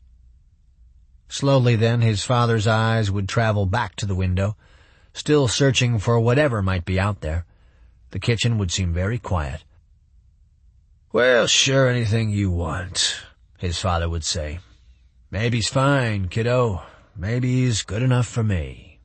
Slowly then his father's eyes would travel back to the window, still searching for whatever might be out there. The kitchen would seem very quiet. "Well, sure, anything you want," his father would say. "Maybe's fine, kiddo. Maybe's good enough for me."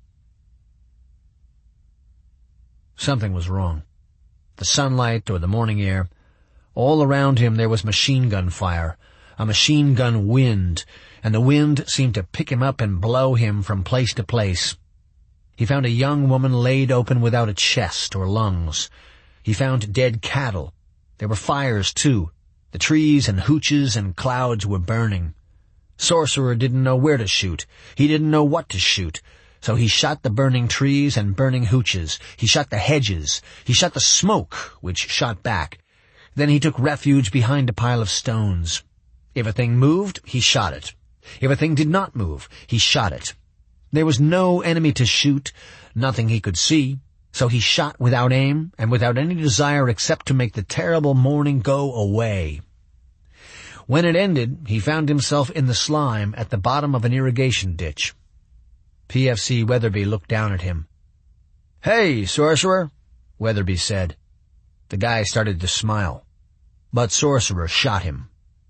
Something was wrong. The sunlight or the morning air. All around him there was machine gun fire, a machine gun wind, and the wind seemed to pick him up and blow him from place to place. He found a young woman laid open without a chest or lungs. He found dead cattle. There were fires, too. The trees and hooches and clouds were burning. Sorcerer didn't know where to shoot. He didn't know what to shoot. So he shot the burning trees and burning hooches. He shot the hedges. He shot the smoke, which shot back. Then he took refuge behind a pile of stones. If a thing moved, he shot it. If a thing did not move, he shot it. There was no enemy to shoot, nothing he could see, so he shot without aim and without any desire except to make the terrible morning go away. When it ended, he found himself in the slime at the bottom of an irrigation ditch. P F C Weatherby looked down at him. "Hey, Sorcerer," Weatherby said. The guy started to smile, but Sorcerer shot him.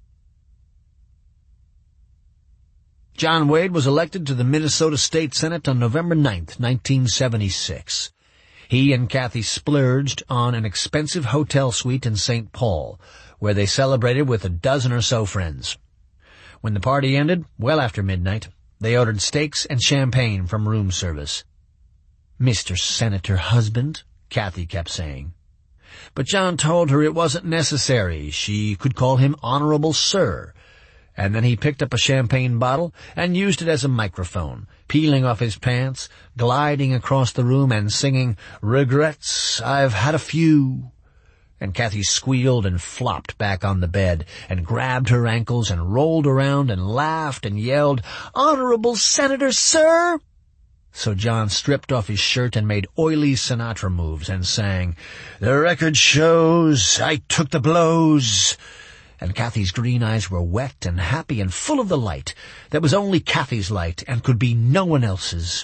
John Wade was elected to the Minnesota State Senate on November ninth, nineteen seventy-six. He and Kathy splurged on an expensive hotel suite in Saint Paul, where they celebrated with a dozen or so friends. When the party ended, well after midnight, they ordered steaks and champagne from room service. "Mister Senator Husband," Kathy kept saying. But John told her it wasn't necessary. She could call him Honorable Sir. And then he picked up a champagne bottle and used it as a microphone, peeling off his pants, gliding across the room and singing, "Regrets, I've had a few." And Kathy squealed and flopped back on the bed and grabbed her ankles and rolled around and laughed and yelled, "Honorable Senator, sir!" So John stripped off his shirt and made oily Sinatra moves and sang, "The record shows I took the blows." And Kathy's green eyes were wet and happy and full of the light that was only Kathy's light and could be no one else's.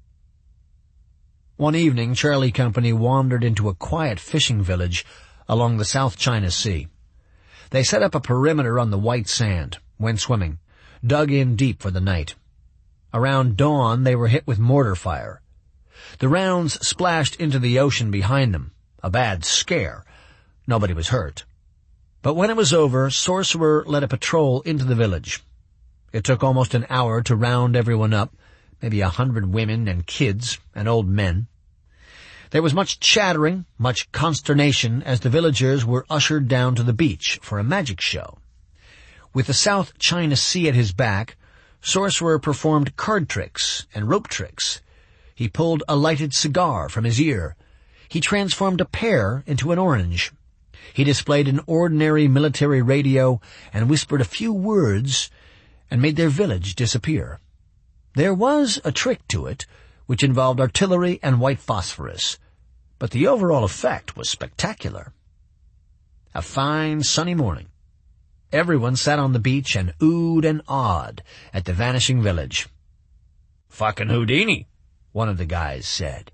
One evening, Charlie Company wandered into a quiet fishing village along the South China Sea. They set up a perimeter on the white sand, went swimming, dug in deep for the night. Around dawn, they were hit with mortar fire. The rounds splashed into the ocean behind them. A bad scare. Nobody was hurt. But when it was over, Sorcerer led a patrol into the village. It took almost an hour to round everyone up, maybe a hundred women and kids and old men. There was much chattering, much consternation as the villagers were ushered down to the beach for a magic show. With the South China Sea at his back, Sorcerer performed card tricks and rope tricks. He pulled a lighted cigar from his ear. He transformed a pear into an orange. He displayed an ordinary military radio and whispered a few words and made their village disappear. There was a trick to it, which involved artillery and white phosphorus, but the overall effect was spectacular. A fine sunny morning. Everyone sat on the beach and oohed and awed at the vanishing village. "Fucking Houdini," one of the guys said.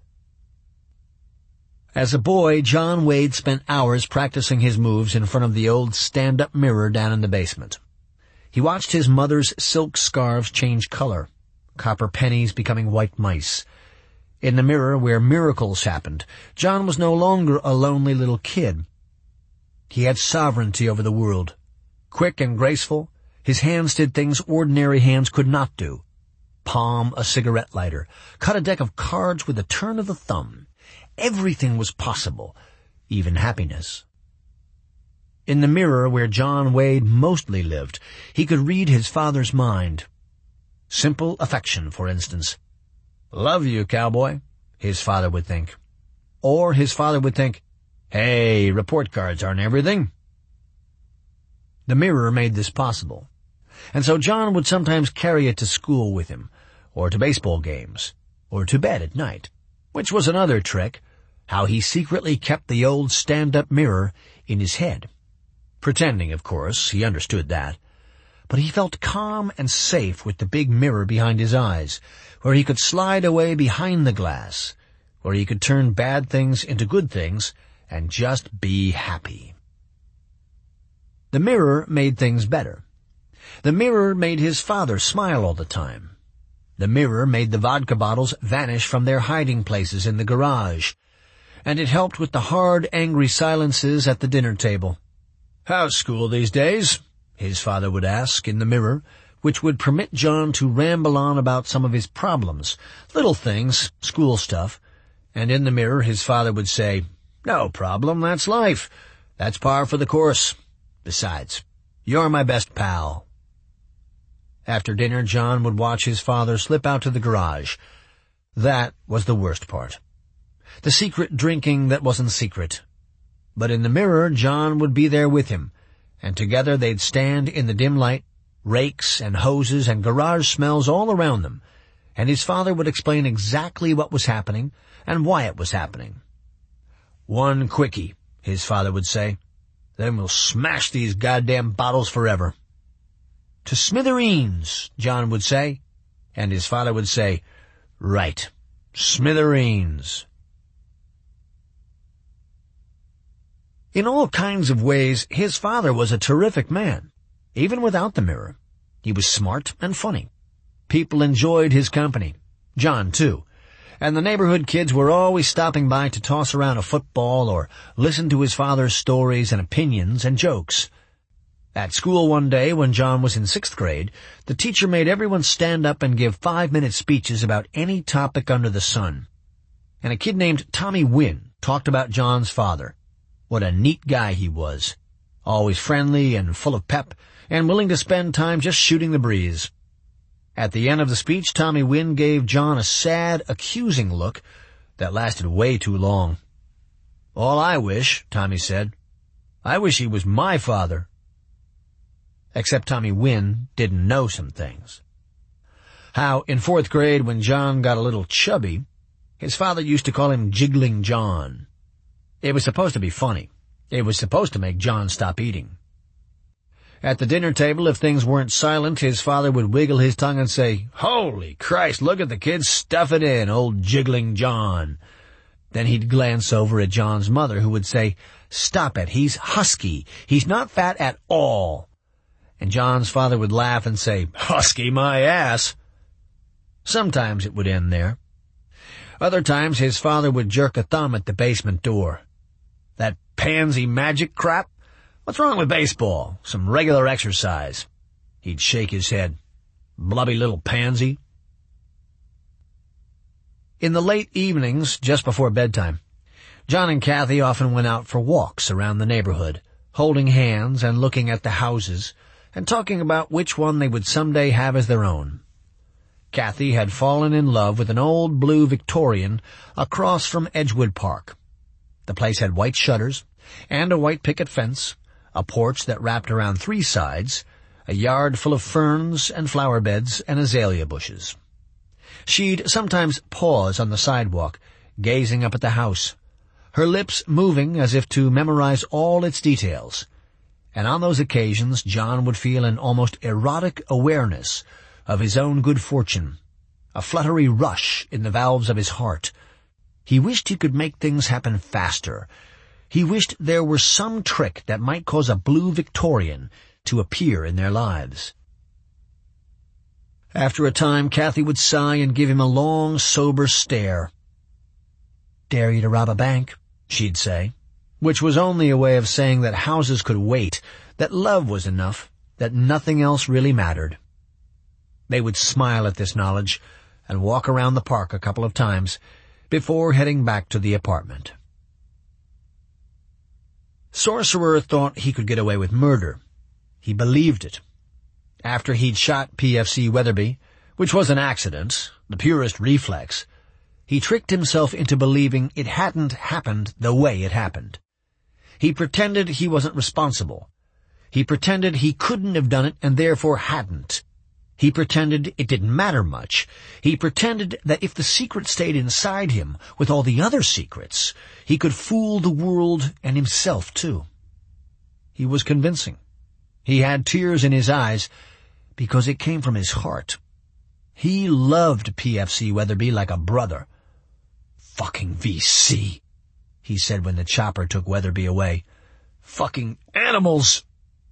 As a boy, John Wade spent hours practicing his moves in front of the old stand-up mirror down in the basement. He watched his mother's silk scarves change color, copper pennies becoming white mice. In the mirror where miracles happened, John was no longer a lonely little kid. He had sovereignty over the world. Quick and graceful, his hands did things ordinary hands could not do. Palm a cigarette lighter, cut a deck of cards with a turn of the thumb. Everything was possible, even happiness. In the mirror where John Wade mostly lived, he could read his father's mind. Simple affection, for instance. "Love you, cowboy," his father would think. Or his father would think, "Hey, report cards aren't everything." The mirror made this possible, and so John would sometimes carry it to school with him, or to baseball games, or to bed at night, which was another trick, how he secretly kept the old stand-up mirror in his head. Pretending, of course, he understood that. But he felt calm and safe with the big mirror behind his eyes, where he could slide away behind the glass, where he could turn bad things into good things and just be happy. The mirror made things better. The mirror made his father smile all the time. The mirror made the vodka bottles vanish from their hiding places in the garage, and it helped with the hard, angry silences at the dinner table. "How's school these days?" his father would ask in the mirror, which would permit John to ramble on about some of his problems, little things, school stuff, and in the mirror his father would say, "No problem, that's life. That's par for the course. Besides, you're my best pal." After dinner, John would watch his father slip out to the garage. That was the worst part. The secret drinking that wasn't secret. But in the mirror, John would be there with him, and together they'd stand in the dim light, rakes and hoses and garage smells all around them, and his father would explain exactly what was happening and why it was happening. "One quickie," his father would say. "Then we'll smash these goddamn bottles forever." "To smithereens," John would say, and his father would say, "Right, smithereens." In all kinds of ways, his father was a terrific man, even without the mirror. He was smart and funny. People enjoyed his company. John, too. And the neighborhood kids were always stopping by to toss around a football or listen to his father's stories and opinions and jokes. At school one day, when John was in sixth grade, the teacher made everyone stand up and give five-minute speeches about any topic under the sun. And a kid named Tommy Wynn talked about John's father. What a neat guy he was. Always friendly and full of pep, and willing to spend time just shooting the breeze. At the end of the speech, Tommy Wynn gave John a sad, accusing look that lasted way too long. "All I wish," Tommy said, "I wish he was my father." Except Tommy Wynn didn't know some things. How, in fourth grade, when John got a little chubby, his father used to call him Jiggling John. It was supposed to be funny. It was supposed to make John stop eating. At the dinner table, if things weren't silent, his father would wiggle his tongue and say, "Holy Christ, look at the kid stuff it in, old Jiggling John." Then he'd glance over at John's mother, who would say, "Stop it, he's husky. He's not fat at all." And John's father would laugh and say, "Husky my ass." Sometimes it would end there. Other times his father would jerk a thumb at the basement door. That pansy magic crap? What's wrong with baseball? Some regular exercise. He'd shake his head. Blubby little pansy. In the late evenings, just before bedtime, John and Kathy often went out for walks around the neighborhood, holding hands and looking at the houses, and talking about which one they would someday have as their own. Kathy had fallen in love with an old blue Victorian across from Edgewood Park. The place had white shutters and a white picket fence, a porch that wrapped around three sides, a yard full of ferns and flower beds and azalea bushes. She'd sometimes pause on the sidewalk, gazing up at the house, her lips moving as if to memorize all its details. And on those occasions John would feel an almost erotic awareness of his own good fortune, a fluttery rush in the valves of his heart. He wished he could make things happen faster. He wished there were some trick that might cause a blue Victorian to appear in their lives. After a time, Kathy would sigh and give him a long, sober stare. "Dare you to rob a bank," she'd say, which was only a way of saying that houses could wait, that love was enough, that nothing else really mattered. They would smile at this knowledge and walk around the park a couple of times before heading back to the apartment. Sorcerer thought he could get away with murder. He believed it. After he'd shot P F C Weatherby, which was an accident, the purest reflex, he tricked himself into believing it hadn't happened the way it happened. He pretended he wasn't responsible. He pretended he couldn't have done it and therefore hadn't. He pretended it didn't matter much. He pretended that if the secret stayed inside him with all the other secrets, he could fool the world and himself too. He was convincing. He had tears in his eyes because it came from his heart. He loved P F C Weatherby like a brother. "Fucking V C," he said when the chopper took Weatherby away. "Fucking animals."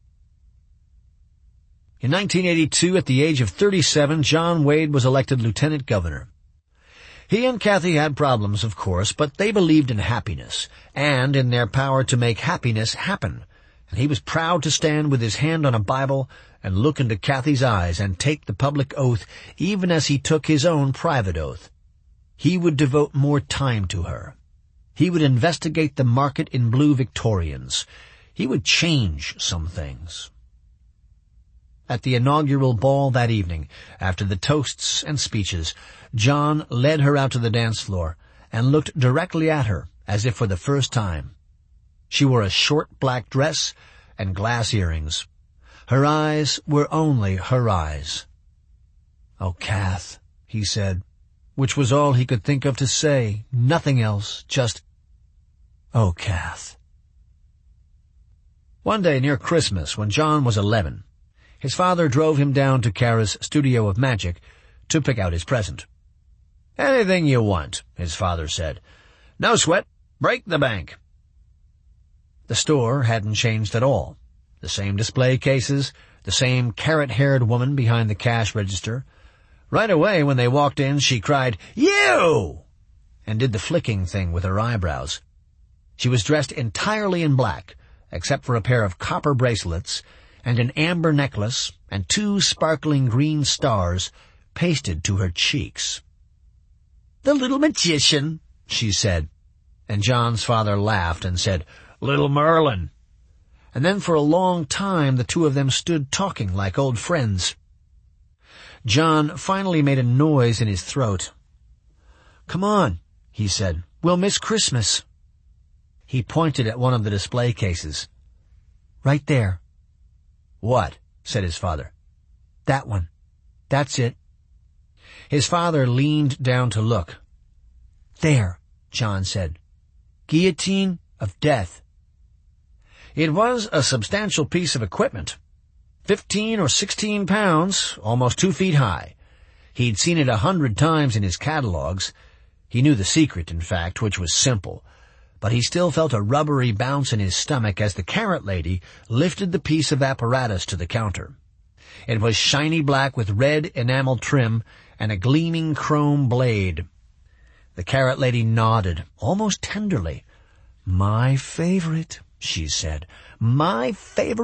In nineteen eighty-two, at the age of thirty-seven, John Wade was elected lieutenant governor. He and Kathy had problems, of course, but they believed in happiness, and in their power to make happiness happen, and he was proud to stand with his hand on a Bible and look into Kathy's eyes and take the public oath even as he took his own private oath. He would devote more time to her. He would investigate the market in blue Victorians. He would change some things. At the inaugural ball that evening, after the toasts and speeches, John led her out to the dance floor and looked directly at her as if for the first time. She wore a short black dress and glass earrings. Her eyes were only her eyes. "Oh, Kath," he said, which was all he could think of to say, nothing else, just, "Oh, Kath." One day near Christmas, when John was eleven, his father drove him down to Kara's studio of magic to pick out his present. "Anything you want," his father said. "No sweat. Break the bank." The store hadn't changed at all. The same display cases, the same carrot-haired woman behind the cash register. Right away when they walked in, she cried, "You!" and did the flicking thing with her eyebrows. She was dressed entirely in black, except for a pair of copper bracelets and an amber necklace and two sparkling green stars pasted to her cheeks. "The little magician," she said, and John's father laughed and said, "Little Merlin." And then for a long time the two of them stood talking like old friends. John finally made a noise in his throat. "Come on," he said. "We'll miss Christmas." He pointed at one of the display cases. "Right there." "What?" said his father. "That one. That's it." His father leaned down to look. "There," John said. "Guillotine of Death." It was a substantial piece of equipment. Fifteen or sixteen pounds, almost two feet high. He'd seen it a hundred times in his catalogues. He knew the secret, in fact, which was simple. But he still felt a rubbery bounce in his stomach as the carrot lady lifted the piece of apparatus to the counter. It was shiny black with red enamel trim and a gleaming chrome blade. The Carrot Lady nodded, almost tenderly. "My favorite," she said. "My favorite."